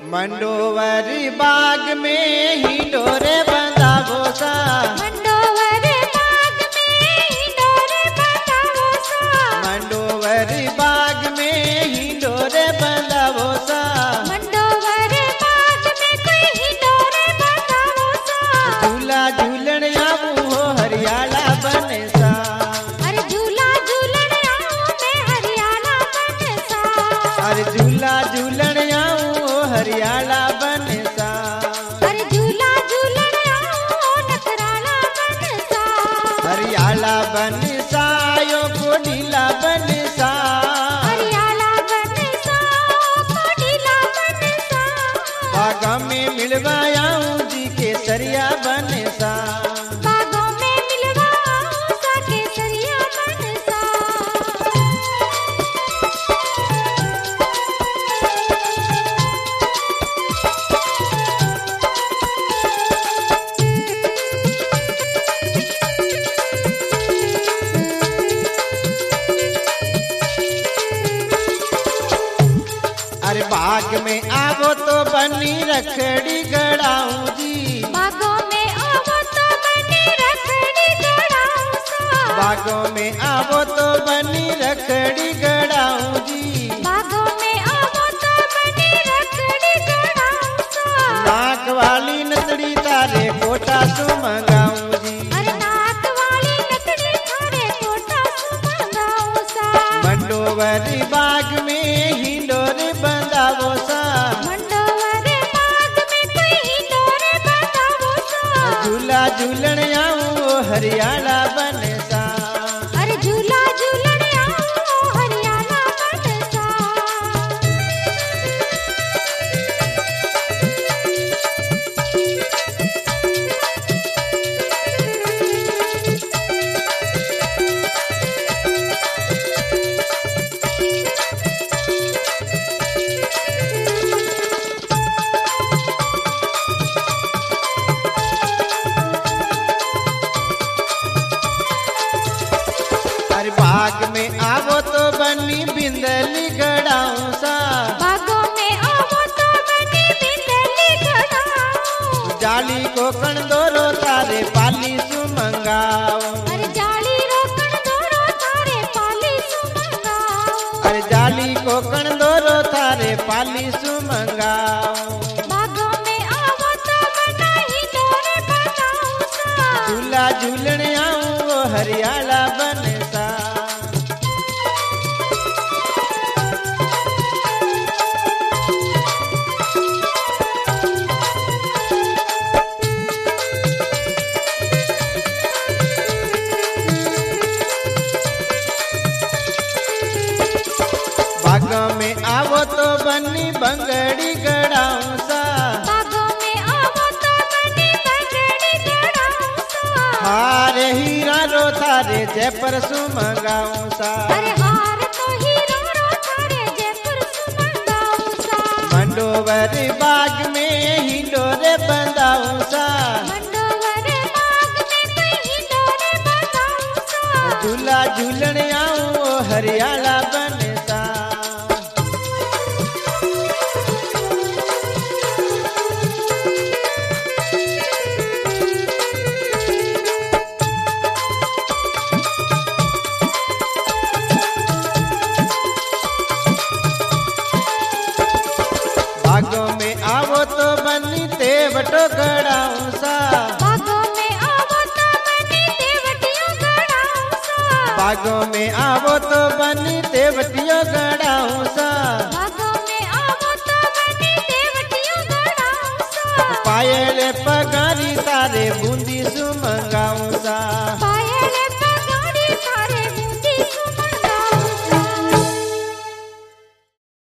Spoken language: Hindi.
मंडोवरी बाग में ही डोरे बंधावो सा। मंडोवरी बाग में ही डोरे बंधावो सा। मंडोवरी बाग में ही डोरे बंधावो सा। मंडोवरी बाग में कोई ही डोरे बंधावो सा। झूला झूलन आऊं हो हरियाला बने सा। अरे झूला झूलन आऊं मैं हरियाला बने सा। अरे झूला झूलन आऊं हो हरियाला बने सा। अरे झूला झूलन आऊं नखराला बने सा। हरियाला बने सा यो कोडीला बने सा। हरियाला बने सा कोडीला बने सा। बागा में मिलवा आऊं जी के सरिया बने सा। बागों में मिलवा आऊं सा केसरिया बने सा। अरे बाग में आवो तो बनी रखड़ी गड़ाऊं जी। बागों में आवो तो बनी रखड़ी गड़ाऊं सा। बागों में आवो तो बनी रखड़ी गड़ाऊं जी। बागों में आवो तो बनी रखड़ी गड़ाऊं सा। नाक वाली नतड़ी तारे कोटा सु मंगाऊं जी। अरे नाक वाली लकड़ी थारे कोटा सुमंगाऊं सा। मंडोवरी बाग में ही डोरे बंधावो सा। मंडोवरी बाग में कोई ही डोरे बंधावो सा। झूला झूलन आऊं हरियाला बने सा। अरे झूला झूलन आऊं हरियाला बने सा। अरे बाग में आवो तो बनी बिंदली गड़ाऊं सा। बागों में आवो तो बनी बिंदली गड़ाऊं। जाली को कण दोरो तारे पाली सु मंगाऊं। अरे जाली रोकण दोरो थारे पाली सुमंगाऊं। अरे जाली को कण दोरो थारे पाली सु मंगाऊं। बागों में आवो तो बना ही डोरे बंधाऊं सा। झूला झूलन आऊं हरियाला बने सा। बागों में आवो तो बनी बंगड़ी गड़ाऊं सा। बागों में आवो तो बनी बंगड़ी गड़ाऊं सा। हारे हीरा रो थारे जयपुर सु मंगाऊं सा। अरे हार तो हीरो रो थारे जयपुर सुमंगाऊं सा। मंडोवरी बाग में ही डोरे बंधाऊं सा। मंडोवरी बाग में कोई ही डोरे बंधाऊं सा। झूला झूलन आऊं हरियाला बने सा। बागों में आवो तो बनी तेवटो गड़ाऊं सा। बागों में आवो तो बनी देवटियों गड़ाऊं सा। बागों में आवो तो बनी तेवटियो गड़ाऊं सा। बागों में आवो तो बनी देवटियों गड़ाऊं सा। पायल पगारी तारे बूंदी सु मंगा